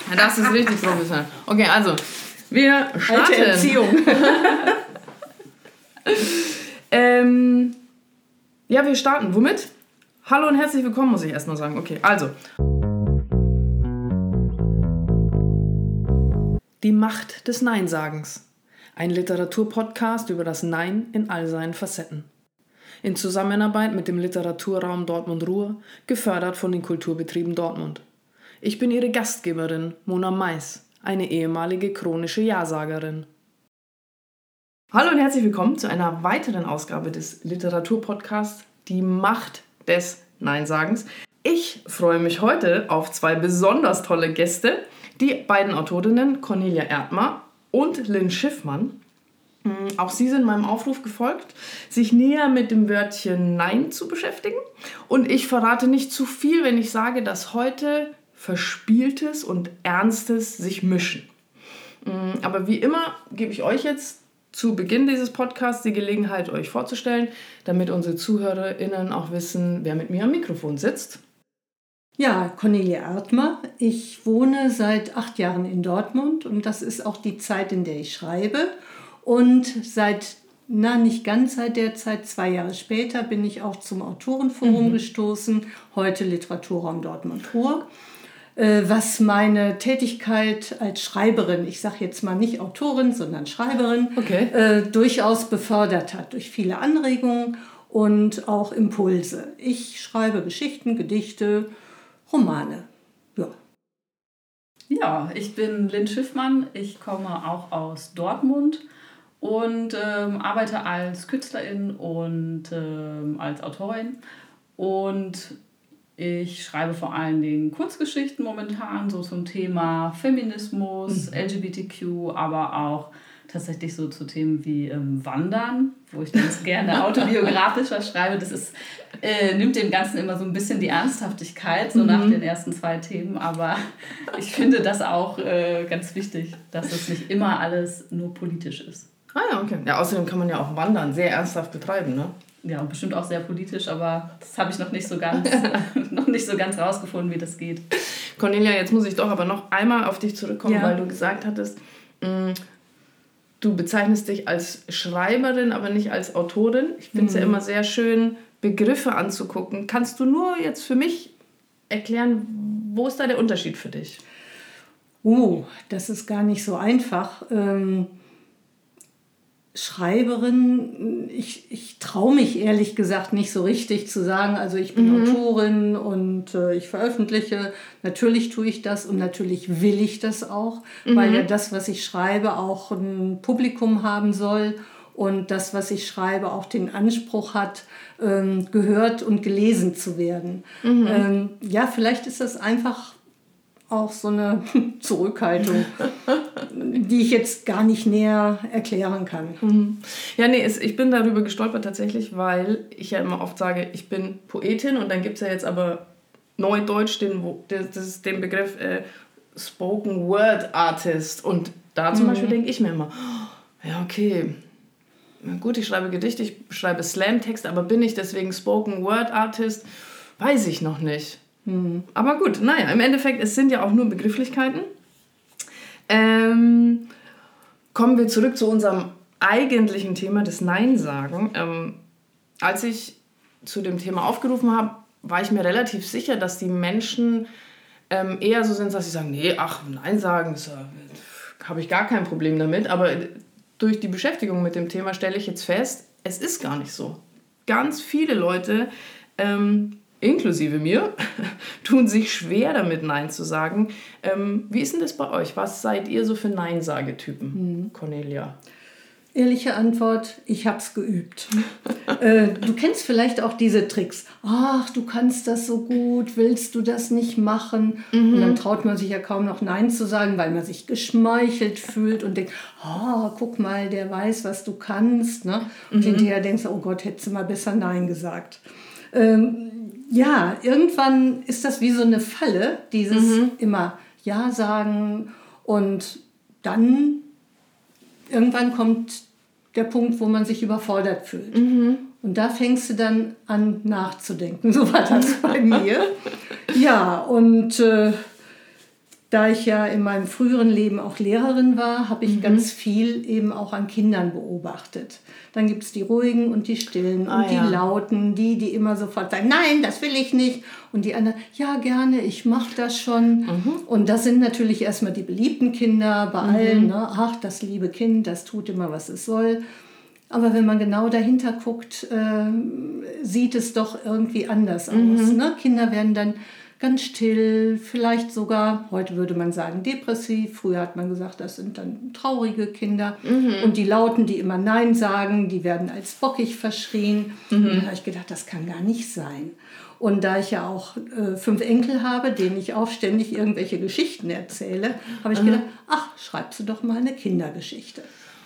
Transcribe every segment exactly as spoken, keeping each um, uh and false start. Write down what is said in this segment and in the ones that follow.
Das ist richtig professionell. Okay, also, wir starten. Alte Erziehung. ähm, ja, wir starten. Womit? Hallo und herzlich willkommen, muss ich erstmal sagen. Okay, also. Die Macht des Neinsagens. Ein Literaturpodcast über das Nein in all seinen Facetten. In Zusammenarbeit mit dem Literaturraum Dortmund-Ruhr, gefördert von den Kulturbetrieben Dortmund. Ich bin Ihre Gastgeberin, Mona Mais, eine ehemalige chronische Ja-Sagerin. Hallo und herzlich willkommen zu einer weiteren Ausgabe des Literaturpodcasts Die Macht des Neinsagens. Ich freue mich heute auf zwei besonders tolle Gäste, die beiden Autorinnen Cornelia Erdmer und Lynn Schiffmann. Auch sie sind meinem Aufruf gefolgt, sich näher mit dem Wörtchen Nein zu beschäftigen. Und ich verrate nicht zu viel, wenn ich sage, dass heute Verspieltes und Ernstes sich mischen. Aber wie immer gebe ich euch jetzt zu Beginn dieses Podcasts die Gelegenheit, euch vorzustellen, damit unsere ZuhörerInnen auch wissen, wer mit mir am Mikrofon sitzt. Ja, Cornelia Erdmer. Ich wohne seit acht Jahren in Dortmund und das ist auch die Zeit, in der ich schreibe. Und seit, na nicht ganz seit der Zeit, zwei Jahre später, bin ich auch zum Autorenforum mhm. gestoßen, heute Literaturraum Dortmund-Ruhr, äh, was meine Tätigkeit als Schreiberin, ich sage jetzt mal nicht Autorin, sondern Schreiberin, okay. äh, durchaus befördert hat durch viele Anregungen und auch Impulse. Ich schreibe Geschichten, Gedichte, Romane. Ja. Ja, ich bin Lynn Schiffmann, ich komme auch aus Dortmund und ähm, arbeite als Künstlerin und ähm, als Autorin. Und ich schreibe vor allen Dingen Kurzgeschichten momentan, so zum Thema Feminismus, mhm. L G B T Q, aber auch tatsächlich so zu Themen wie ähm, Wandern, wo ich ganz gerne autobiografisch was schreibe. Das ist, äh, nimmt dem Ganzen immer so ein bisschen die Ernsthaftigkeit, so mhm. nach den ersten zwei Themen. Aber ich finde das auch äh, ganz wichtig, dass es nicht immer alles nur politisch ist. Ah ja, okay. Ja, außerdem kann man ja auch Wandern sehr ernsthaft betreiben, ne? Ja, und bestimmt auch sehr politisch, aber das habe ich noch nicht so ganz, noch nicht so ganz rausgefunden, wie das geht. Cornelia, jetzt muss ich doch aber noch einmal auf dich zurückkommen, ja. weil du gesagt hattest, mh, du bezeichnest dich als Schreiberin, aber nicht als Autorin. Ich finde es mhm. ja immer sehr schön, Begriffe anzugucken. Kannst du nur jetzt für mich erklären, wo ist da der Unterschied für dich? Oh, das ist gar nicht so einfach. Ähm Schreiberin, ich, ich traue mich ehrlich gesagt nicht so richtig zu sagen, also ich bin mhm. Autorin und äh, ich veröffentliche, natürlich tue ich das und natürlich will ich das auch, mhm. weil ja das, was ich schreibe, auch ein Publikum haben soll und das, was ich schreibe, auch den Anspruch hat, ähm, gehört und gelesen zu werden. Mhm. Ähm, ja, vielleicht ist das einfach auch so eine Zurückhaltung, die ich jetzt gar nicht näher erklären kann. Mhm. Ja, nee, es, ich bin darüber gestolpert tatsächlich, weil ich ja immer oft sage, ich bin Poetin und dann gibt es ja jetzt aber neudeutsch den, das ist den Begriff äh, Spoken Word Artist und da zum mhm. Beispiel denke ich mir immer, oh, ja okay, na gut, ich schreibe Gedichte, ich schreibe Slam-Texte, aber bin ich deswegen Spoken Word Artist? Weiß ich noch nicht. Aber gut, naja, im Endeffekt, es sind ja auch nur Begrifflichkeiten. Ähm, kommen wir zurück zu unserem eigentlichen Thema des Nein-Sagen. Ähm, als ich zu dem Thema aufgerufen habe, war ich mir relativ sicher, dass die Menschen ähm, eher so sind, dass sie sagen, nee, ach, Nein sagen, äh, habe ich gar kein Problem damit. Aber durch die Beschäftigung mit dem Thema stelle ich jetzt fest, es ist gar nicht so. Ganz viele Leute ähm, inklusive mir, tun sich schwer damit, Nein zu sagen. Ähm, wie ist denn das bei euch? Was seid ihr so für Nein-Sagetypen, hm. Cornelia? Ehrliche Antwort, ich hab's geübt. äh, du kennst vielleicht auch diese Tricks. Ach, du kannst das so gut, willst du das nicht machen? Mhm. Und dann traut man sich ja kaum noch Nein zu sagen, weil man sich geschmeichelt fühlt und denkt, oh, guck mal, der weiß, was du kannst. Ne? Und mhm. hinterher denkst du, oh Gott, hättest du mal besser Nein gesagt. Ähm, Ja, irgendwann ist das wie so eine Falle, dieses mhm. immer Ja sagen und dann irgendwann kommt der Punkt, wo man sich überfordert fühlt. Mhm. Und da fängst du dann an nachzudenken. So war das bei mir. Ja, und äh, Da ich ja in meinem früheren Leben auch Lehrerin war, habe ich mhm. ganz viel eben auch an Kindern beobachtet. Dann gibt es die Ruhigen und die Stillen ah, und die ja. Lauten, die, die immer sofort sagen, nein, das will ich nicht. Und die anderen, ja gerne, ich mache das schon. Mhm. Und das sind natürlich erstmal die beliebten Kinder bei mhm. allen. Ne? Ach, das liebe Kind, das tut immer, was es soll. Aber wenn man genau dahinter guckt, äh, sieht es doch irgendwie anders aus. Mhm. Ne? Kinder werden dann ganz still, vielleicht sogar, heute würde man sagen depressiv. Früher hat man gesagt, das sind dann traurige Kinder. Mhm. Und die Lauten, die immer Nein sagen, die werden als bockig verschrien. Mhm. Und da habe ich gedacht, das kann gar nicht sein. Und da ich ja auch äh, fünf Enkel habe, denen ich auch ständig irgendwelche Geschichten erzähle, habe ich mhm. gedacht, ach, schreibst du doch mal eine Kindergeschichte.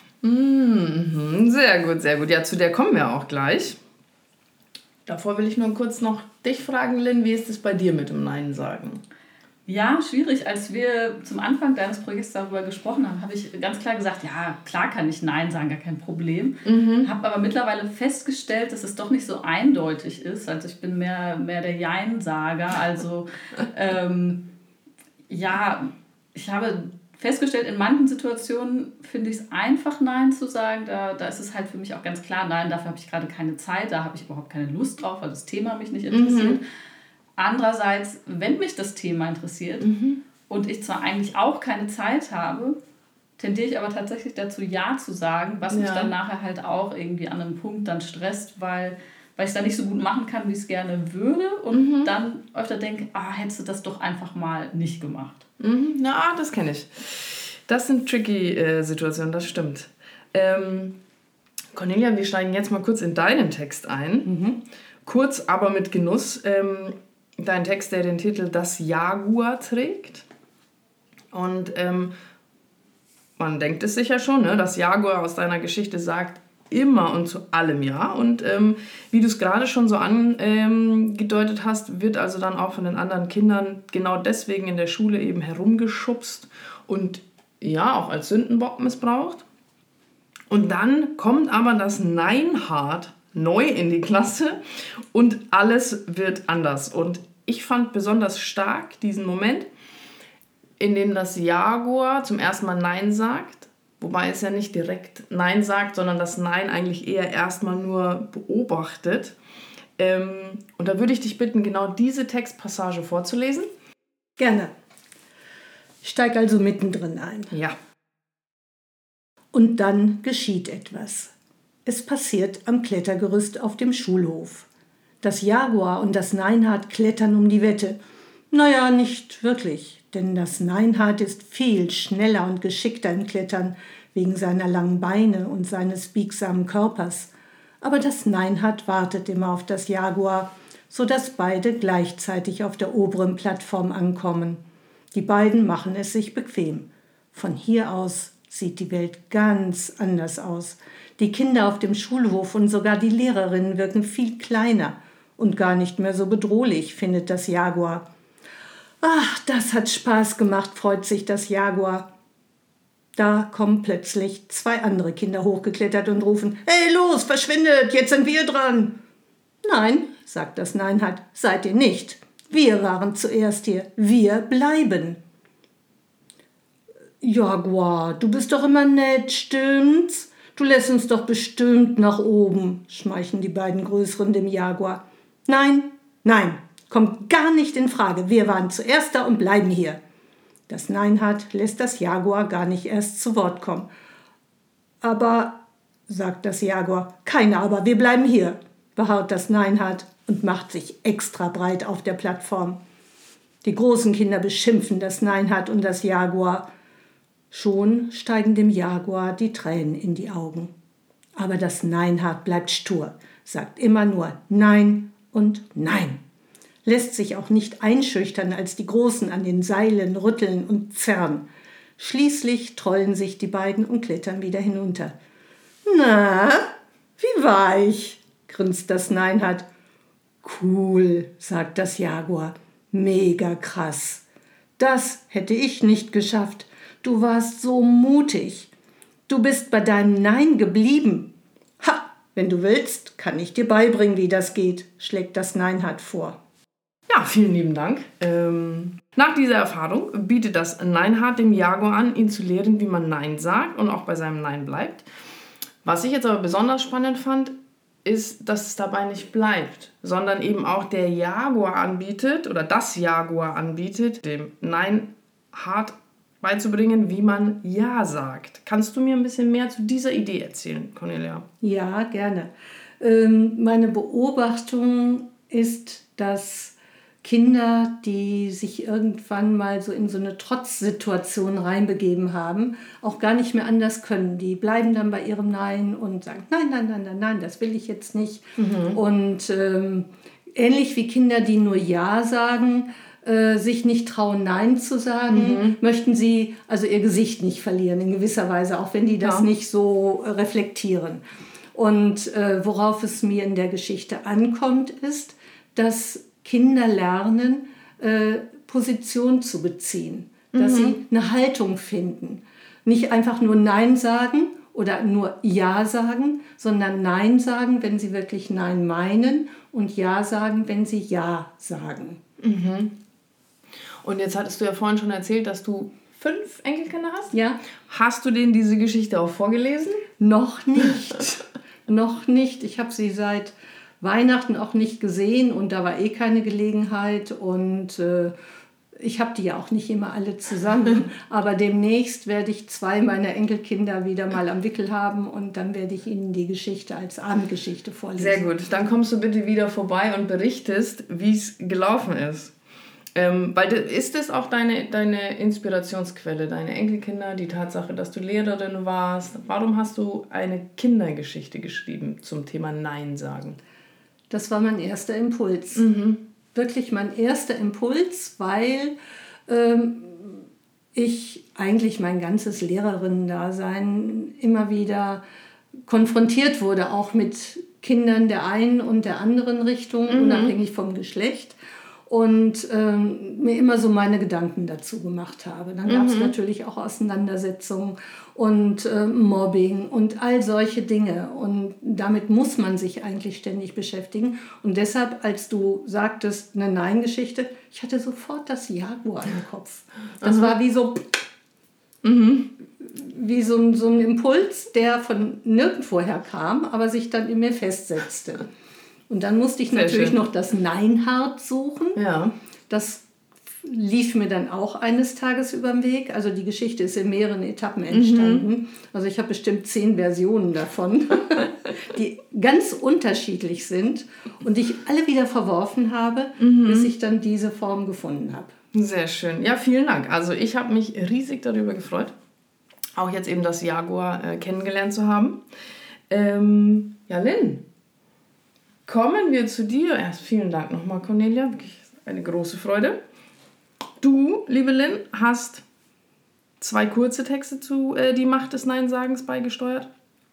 Mhm. Sehr gut, sehr gut. Ja, zu der kommen wir auch gleich. Davor will ich nur kurz noch dich fragen, Lynn, wie ist es bei dir mit dem Nein sagen? Ja, schwierig. Als wir zum Anfang deines Projekts darüber gesprochen haben, habe ich ganz klar gesagt, ja, klar kann ich Nein sagen, gar kein Problem. Mhm. Habe aber mittlerweile festgestellt, dass es doch nicht so eindeutig ist. Also ich bin mehr, mehr der Jein-Sager. Also ähm, ja, ich habe festgestellt, in manchen Situationen finde ich es einfach, Nein zu sagen. Da, da ist es halt für mich auch ganz klar, nein, dafür habe ich gerade keine Zeit, da habe ich überhaupt keine Lust drauf, weil das Thema mich nicht interessiert. Mhm. Andererseits, wenn mich das Thema interessiert mhm. und ich zwar eigentlich auch keine Zeit habe, tendiere ich aber tatsächlich dazu, Ja zu sagen, was ja. mich dann nachher halt auch irgendwie an einem Punkt dann stresst, weil, weil ich es dann nicht so gut machen kann, wie ich es gerne würde und mhm. dann öfter denke, ah, hättest du das doch einfach mal nicht gemacht. Mhm. Na, das kenne ich. Das sind tricky äh, Situationen, das stimmt. Ähm, Cornelia, wir steigen jetzt mal kurz in deinen Text ein. Mhm. Kurz, aber mit Genuss. Ähm, dein Text, der den Titel Das Jaguar trägt. Und ähm, man denkt es sicher schon, ne? Das Jaguar aus deiner Geschichte sagt immer und zu allem Ja. Und ähm, wie du es gerade schon so angedeutet ähm, hast, wird also dann auch von den anderen Kindern genau deswegen in der Schule eben herumgeschubst und ja, auch als Sündenbock missbraucht. Und dann kommt aber das Nein-Hard neu in die Klasse und alles wird anders. Und ich fand besonders stark diesen Moment, in dem das Jaguar zum ersten Mal Nein sagt, wobei es ja nicht direkt Nein sagt, sondern das Nein eigentlich eher erstmal nur beobachtet. Ähm, und da würde ich dich bitten, genau diese Textpassage vorzulesen. Gerne. Ich steige also mittendrin ein. Ja. Und dann geschieht etwas. Es passiert am Klettergerüst auf dem Schulhof. Das Jaguar und das Neinhard klettern um die Wette. Naja, nicht wirklich, denn das Neinhard ist viel schneller und geschickter im Klettern, wegen seiner langen Beine und seines biegsamen Körpers. Aber das Neinhard wartet immer auf das Jaguar, sodass beide gleichzeitig auf der oberen Plattform ankommen. Die beiden machen es sich bequem. Von hier aus sieht die Welt ganz anders aus. Die Kinder auf dem Schulhof und sogar die Lehrerinnen wirken viel kleiner und gar nicht mehr so bedrohlich, findet das Jaguar. Ach, das hat Spaß gemacht, freut sich das Jaguar. Da kommen plötzlich zwei andere Kinder hochgeklettert und rufen, »Hey, los, verschwindet, jetzt sind wir dran!« »Nein«, sagt das Neinhard, »seid ihr nicht. Wir waren zuerst hier, wir bleiben.« »Jaguar, du bist doch immer nett, stimmt's? Du lässt uns doch bestimmt nach oben«, schmeicheln die beiden Größeren dem Jaguar. »Nein, nein, kommt gar nicht in Frage, wir waren zuerst da und bleiben hier.« Das Neinhard lässt das Jaguar gar nicht erst zu Wort kommen. »Aber«, sagt das Jaguar, »keine Aber, wir bleiben hier«, beharrt das Neinhard und macht sich extra breit auf der Plattform. Die großen Kinder beschimpfen das Neinhard und das Jaguar. Schon steigen dem Jaguar die Tränen in die Augen. Aber das Neinhard bleibt stur, sagt immer nur Nein und Nein. Lässt sich auch nicht einschüchtern, als die Großen an den Seilen rütteln und zerren. Schließlich trollen sich die beiden und klettern wieder hinunter. »Na, wie war ich?«, grinst das Neinhard. »Cool«, sagt das Jaguar. »Mega krass. Das hätte ich nicht geschafft. Du warst so mutig. Du bist bei deinem Nein geblieben. Ha, wenn du willst, kann ich dir beibringen, wie das geht«, schlägt das Neinhard vor. Ja, vielen lieben Dank. Ähm, nach dieser Erfahrung bietet das Neinhard dem Jaguar an, ihn zu lehren, wie man Nein sagt und auch bei seinem Nein bleibt. Was ich jetzt aber besonders spannend fand, ist, dass es dabei nicht bleibt, sondern eben auch der Jaguar anbietet oder das Jaguar anbietet, dem Neinhard beizubringen, wie man Ja sagt. Kannst du mir ein bisschen mehr zu dieser Idee erzählen, Cornelia? Ja, gerne. Ähm, meine Beobachtung ist, dass Kinder, die sich irgendwann mal so in so eine Trotzsituation reinbegeben haben, auch gar nicht mehr anders können. Die bleiben dann bei ihrem Nein und sagen, nein, nein, nein, nein, nein, das will ich jetzt nicht. Mhm. Und ähm, ähnlich wie Kinder, die nur Ja sagen, äh, sich nicht trauen, Nein zu sagen, mhm. möchten sie also ihr Gesicht nicht verlieren, in gewisser Weise, auch wenn die das ja. nicht so reflektieren. Und äh, worauf es mir in der Geschichte ankommt, ist, dass Kinder lernen, äh, Position zu beziehen, dass mhm. sie eine Haltung finden. Nicht einfach nur Nein sagen oder nur Ja sagen, sondern Nein sagen, wenn sie wirklich Nein meinen und Ja sagen, wenn sie Ja sagen. Mhm. Und jetzt hattest du ja vorhin schon erzählt, dass du fünf Enkelkinder hast. Ja. Hast du denen diese Geschichte auch vorgelesen? Noch nicht. Noch nicht. Ich habe sie seit Weihnachten auch nicht gesehen und da war eh keine Gelegenheit und äh, ich habe die ja auch nicht immer alle zusammen, aber demnächst werde ich zwei meiner Enkelkinder wieder mal am Wickel haben und dann werde ich ihnen die Geschichte als Abendgeschichte vorlesen. Sehr gut, dann kommst du bitte wieder vorbei und berichtest, wie es gelaufen ist. Ähm, weil ist das auch deine, deine Inspirationsquelle, deine Enkelkinder, die Tatsache, dass du Lehrerin warst? Warum hast du eine Kindergeschichte geschrieben zum Thema Nein sagen? Das war mein erster Impuls. Mhm. Wirklich mein erster Impuls, weil ähm, ich eigentlich mein ganzes Lehrerinnen-Dasein immer wieder konfrontiert wurde, auch mit Kindern der einen und der anderen Richtung, mhm. unabhängig vom Geschlecht. Und ähm, mir immer so meine Gedanken dazu gemacht habe. Dann gab es mhm. natürlich auch Auseinandersetzungen und äh, Mobbing und all solche Dinge. Und damit muss man sich eigentlich ständig beschäftigen. Und deshalb, als du sagtest, eine Nein-Geschichte, ich hatte sofort das Jaguar im Kopf. Das mhm. war wie so, mhm. wie so ein, so ein Impuls, der von nirgendwoher kam, aber sich dann in mir festsetzte. Und dann musste ich Sehr natürlich schön. noch das Neinhard suchen. Ja. Das lief mir dann auch eines Tages über den Weg. Also die Geschichte ist in mehreren Etappen entstanden. Mhm. Also ich habe bestimmt zehn Versionen davon, die ganz unterschiedlich sind und die ich alle wieder verworfen habe, mhm. bis ich dann diese Form gefunden habe. Sehr schön. Ja, vielen Dank. Also ich habe mich riesig darüber gefreut, auch jetzt eben das Jaguar äh, kennengelernt zu haben. Ähm, ja, Lynn. Kommen wir zu dir. Erst vielen Dank nochmal, Cornelia. Wirklich eine große Freude. Du, liebe Lynn, hast zwei kurze Texte zu äh, Die Macht des Neinsagens beigesteuert.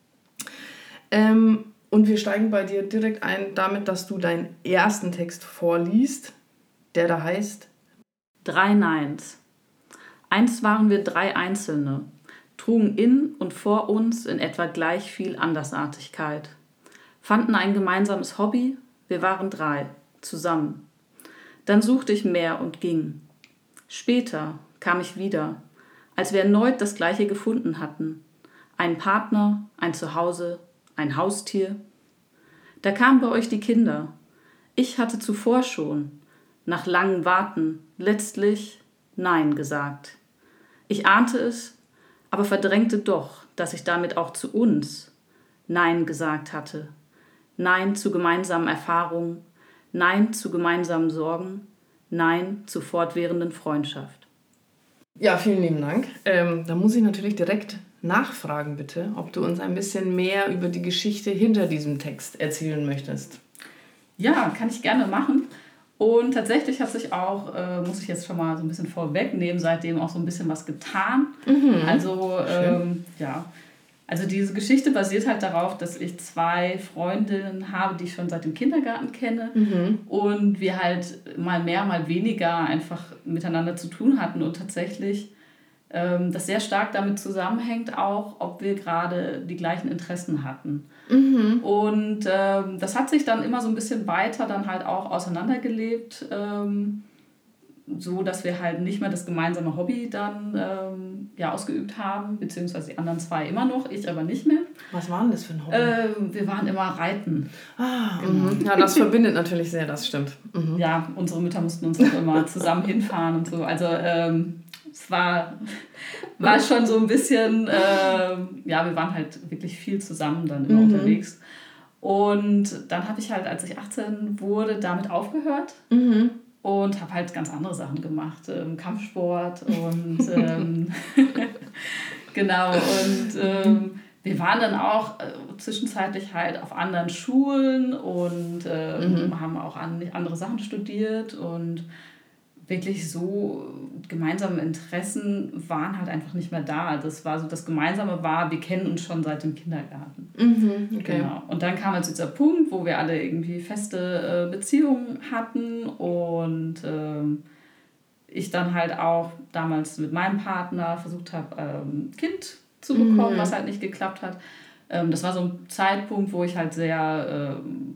Ähm, und wir steigen bei dir direkt ein damit, dass du deinen ersten Text vorliest, der da heißt Drei Neins. Einst waren wir drei Einzelne, trugen in und vor uns in etwa gleich viel Andersartigkeit. Fanden ein gemeinsames Hobby, wir waren drei, zusammen. Dann suchte ich mehr und ging. Später kam ich wieder, als wir erneut das Gleiche gefunden hatten. Einen Partner, ein Zuhause, ein Haustier. Da kamen bei euch die Kinder. Ich hatte zuvor schon, nach langem Warten, letztlich Nein gesagt. Ich ahnte es, aber verdrängte doch, dass ich damit auch zu uns Nein gesagt hatte. Nein zu gemeinsamen Erfahrungen, Nein zu gemeinsamen Sorgen, Nein zu fortwährenden Freundschaft. Ja, vielen lieben Dank. Ähm, da muss ich natürlich direkt nachfragen, bitte, ob du uns ein bisschen mehr über die Geschichte hinter diesem Text erzählen möchtest. Ja, kann ich gerne machen. Und tatsächlich hat sich auch, äh, muss ich jetzt schon mal so ein bisschen vorwegnehmen, seitdem auch so ein bisschen was getan. Mhm. Also, ähm, ja... Also diese Geschichte basiert halt darauf, dass ich zwei Freundinnen habe, die ich schon seit dem Kindergarten kenne mhm. und wir halt mal mehr, mal weniger einfach miteinander zu tun hatten und tatsächlich ähm, das sehr stark damit zusammenhängt auch, ob wir gerade die gleichen Interessen hatten. Mhm. Und ähm, das hat sich dann immer so ein bisschen weiter dann halt auch auseinandergelebt, ähm, so dass wir halt nicht mehr das gemeinsame Hobby dann ähm, ja, ausgeübt haben, beziehungsweise die anderen zwei immer noch, ich aber nicht mehr. Was war denn das für ein Hobby? Ähm, wir waren immer reiten. Ah, genau. Ja, das verbindet natürlich sehr, das stimmt. Mhm. Ja, unsere Mütter mussten uns auch immer zusammen hinfahren und so. Also ähm, es war, war schon so ein bisschen, ähm, ja, wir waren halt wirklich viel zusammen dann immer Mhm. unterwegs. Und dann habe ich halt, als ich achtzehn wurde, damit aufgehört. Mhm. Und habe halt ganz andere Sachen gemacht, ähm, Kampfsport und ähm, genau. Und ähm, wir waren dann auch äh, zwischenzeitlich halt auf anderen Schulen und ähm, Mhm. haben auch an, andere Sachen studiert und wirklich so gemeinsame Interessen waren halt einfach nicht mehr da. Das war so, das Gemeinsame war, wir kennen uns schon seit dem Kindergarten. Mhm. Okay. Genau. Und dann kam jetzt dieser Punkt, wo wir alle irgendwie feste äh, Beziehungen hatten und ähm, ich dann halt auch damals mit meinem Partner versucht habe, ähm, Kind zu bekommen, Mhm. was halt nicht geklappt hat. Ähm, das war so ein Zeitpunkt, wo ich halt sehr ähm,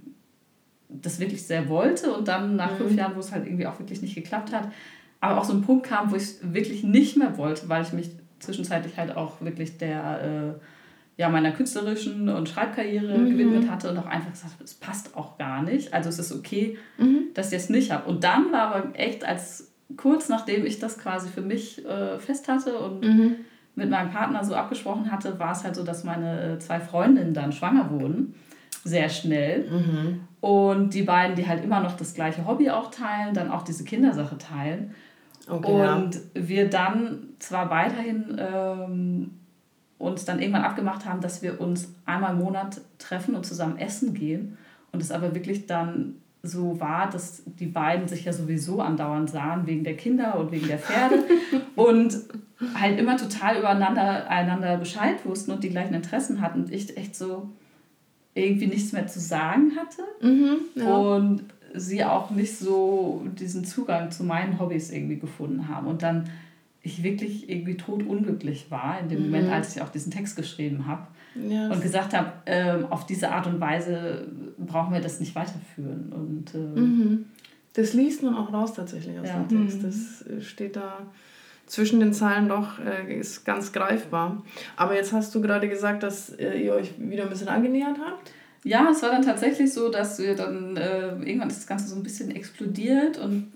das wirklich sehr wollte und dann nach Mhm. fünf Jahren, wo es halt irgendwie auch wirklich nicht geklappt hat, aber auch so ein Punkt kam, wo ich es wirklich nicht mehr wollte, weil ich mich zwischenzeitlich halt auch wirklich der äh, ja, meiner künstlerischen und Schreibkarriere Mhm. gewidmet hatte und auch einfach gesagt habe, es passt auch gar nicht. Also es ist okay, Mhm. dass ich es nicht habe. Und dann war aber echt, als kurz nachdem ich das quasi für mich äh, fest hatte und Mhm. mit meinem Partner so abgesprochen hatte, war es halt so, dass meine zwei Freundinnen dann schwanger wurden. Sehr schnell. Mhm. Und die beiden, die halt immer noch das gleiche Hobby auch teilen, dann auch diese Kindersache teilen. Okay, und ja. wir dann zwar weiterhin ähm, uns dann irgendwann abgemacht haben, dass wir uns einmal im Monat treffen und zusammen essen gehen. Und es aber wirklich dann so war, dass die beiden sich ja sowieso andauernd sahen, wegen der Kinder und wegen der Pferde. und halt immer total übereinander einander Bescheid wussten und die gleichen Interessen hatten. Und ich echt so irgendwie nichts mehr zu sagen hatte. Mhm. Ja. Und sie auch nicht so diesen Zugang zu meinen Hobbys irgendwie gefunden haben. Und dann ich wirklich irgendwie totunglücklich war in dem Mhm. Moment, als ich auch diesen Text geschrieben habe. Ja, Und gesagt habe, ähm, auf diese Art und Weise brauchen wir das nicht weiterführen. Und, ähm, mhm. Das liest man auch raus tatsächlich aus Ja. dem Text. Das äh, steht da zwischen den Zeilen doch, äh, ist ganz greifbar. Aber jetzt hast du gerade gesagt, dass äh, ihr euch wieder ein bisschen angenähert habt. Ja, es war dann tatsächlich so, dass wir dann äh, irgendwann ist das Ganze so ein bisschen explodiert und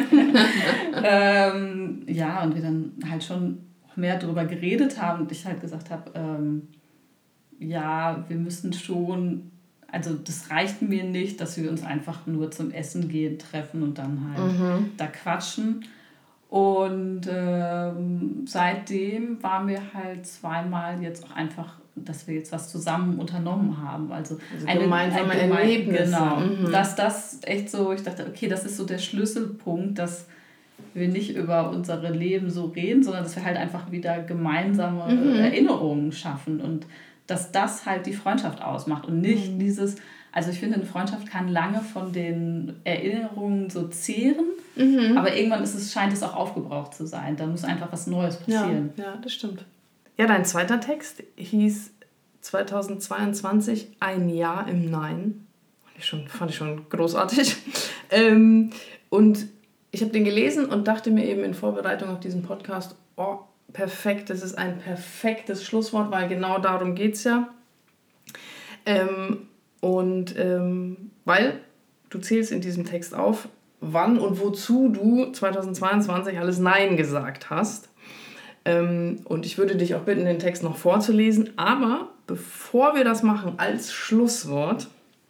ähm, ja, und wir dann halt schon mehr darüber geredet haben und ich halt gesagt habe, ähm, ja, wir müssen schon, also das reicht mir nicht, dass wir uns einfach nur zum Essen gehen, treffen und dann halt Mhm. da quatschen. Und ähm, seitdem waren wir halt zweimal jetzt auch einfach, dass wir jetzt was zusammen unternommen haben. Also, Also eine, gemeinsame ein geme- Erlebnisse. Genau. Mhm. Dass das echt so, ich dachte, okay, das ist so der Schlüsselpunkt, dass wir nicht über unsere Leben so reden, sondern dass wir halt einfach wieder gemeinsame Mhm. Erinnerungen schaffen und dass das halt die Freundschaft ausmacht und nicht Mhm. dieses, also ich finde, eine Freundschaft kann lange von den Erinnerungen so zehren, Mhm. aber irgendwann ist es, scheint es auch aufgebraucht zu sein. Da muss einfach was Neues Ja, passieren. ja, das stimmt. Ja, dein zweiter Text hieß zweitausendzweiundzwanzig Ein Jahr im Nein. Fand ich schon, fand ich schon großartig. ähm, und ich habe den gelesen und dachte mir eben in Vorbereitung auf diesen Podcast, oh, perfekt, das ist ein perfektes Schlusswort, weil genau darum geht es ja. Ähm, und ähm, weil du zählst in diesem Text auf, wann und wozu du zweitausendzweiundzwanzig alles Nein gesagt hast. Ähm, und ich würde dich auch bitten, den Text noch vorzulesen. Aber bevor wir das machen als Schlusswort,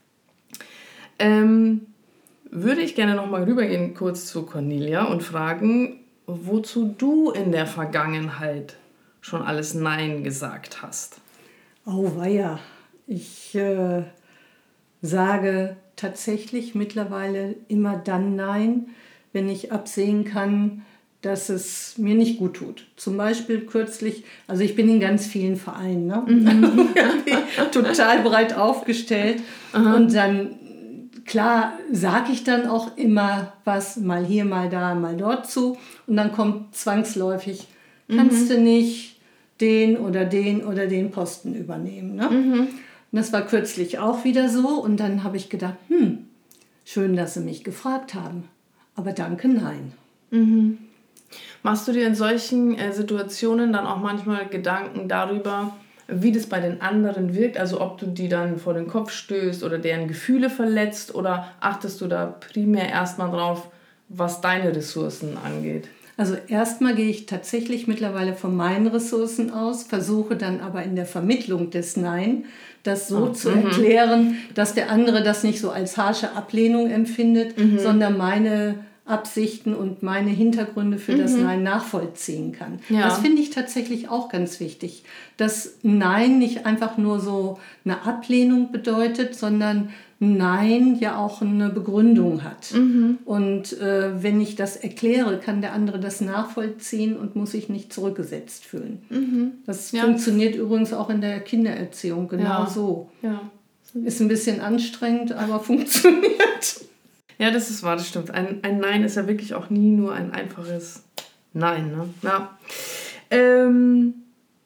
ähm, würde ich gerne noch mal rübergehen kurz zu Cornelia und fragen, wozu du in der Vergangenheit schon alles Nein gesagt hast. Oh weia, ich äh, sage tatsächlich mittlerweile immer dann Nein, wenn ich absehen kann, dass es mir nicht gut tut. Zum Beispiel kürzlich, also ich bin in ganz vielen Vereinen, ne? Mhm. total breit aufgestellt. Aha. Und dann, klar, sage ich dann auch immer was, mal hier, mal da, mal dort zu. Und dann kommt zwangsläufig kannst du nicht den oder den oder den Posten übernehmen. Ne? Mhm. Und das war kürzlich auch wieder so. Und dann habe ich gedacht, hm, schön, dass sie mich gefragt haben. Aber danke, nein. Mhm. Machst du dir in solchen äh, Situationen dann auch manchmal Gedanken darüber, wie das bei den anderen wirkt? Also ob du die dann vor den Kopf stößt oder deren Gefühle verletzt? Oder achtest du da primär erstmal drauf, was deine Ressourcen angeht? Also erstmal gehe ich tatsächlich mittlerweile von meinen Ressourcen aus, versuche dann aber in der Vermittlung des Nein das so oh, zu m-hmm. erklären, dass der andere das nicht so als harsche Ablehnung empfindet, mhm. sondern meine Absichten und meine Hintergründe für mhm. das Nein nachvollziehen kann. Ja. Das finde ich tatsächlich auch ganz wichtig, dass Nein nicht einfach nur so eine Ablehnung bedeutet, sondern Nein ja auch eine Begründung hat. Mhm. Und äh, wenn ich das erkläre, kann der andere das nachvollziehen und muss sich nicht zurückgesetzt fühlen. Mhm. Das ja. funktioniert übrigens auch in der Kindererziehung genau ja. so. Ja. Ist ein bisschen anstrengend, aber funktioniert. Ja, das ist wahr, das stimmt. Ein, ein Nein ist ja wirklich auch nie nur ein einfaches Nein. Ne? Ja. Ähm,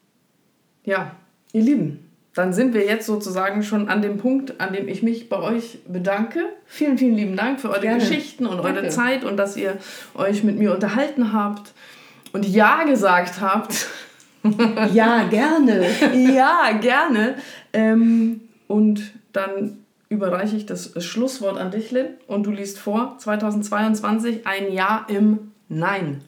ja, ihr Lieben, dann sind wir jetzt sozusagen schon an dem Punkt, an dem ich mich bei euch bedanke. Vielen, vielen lieben Dank für eure Gerne. Geschichten und Danke. Eure Zeit und dass ihr euch mit mir unterhalten habt und Ja gesagt habt. Ja, gerne. Ja, gerne. Ähm, und dann überreiche ich das Schlusswort an dich, Lynn, und du liest vor, zweitausendzweiundzwanzig, ein Jahr im Nein.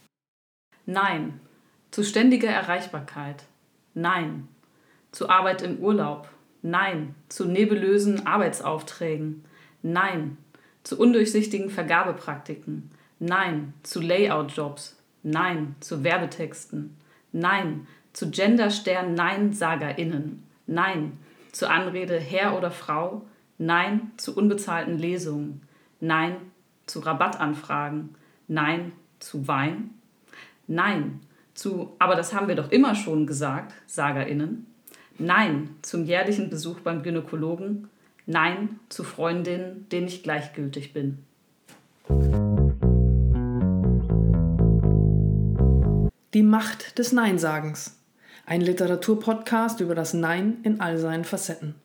Nein. Zu ständiger Erreichbarkeit. Nein. Zu Arbeit im Urlaub. Nein. Zu nebulösen Arbeitsaufträgen. Nein. Zu undurchsichtigen Vergabepraktiken. Nein. Zu Layout-Jobs. Nein. Zu Werbetexten. Nein. Zu Genderstern-Nein-SagerInnen. Nein. Zur Anrede Herr oder Frau. Nein zu unbezahlten Lesungen. Nein zu Rabattanfragen. Nein zu Wein. Nein zu, aber das haben wir doch immer schon gesagt, SagerInnen. Nein zum jährlichen Besuch beim Gynäkologen. Nein zu Freundinnen, denen ich gleichgültig bin. Die Macht des Neinsagens. Ein Literaturpodcast über das Nein in all seinen Facetten.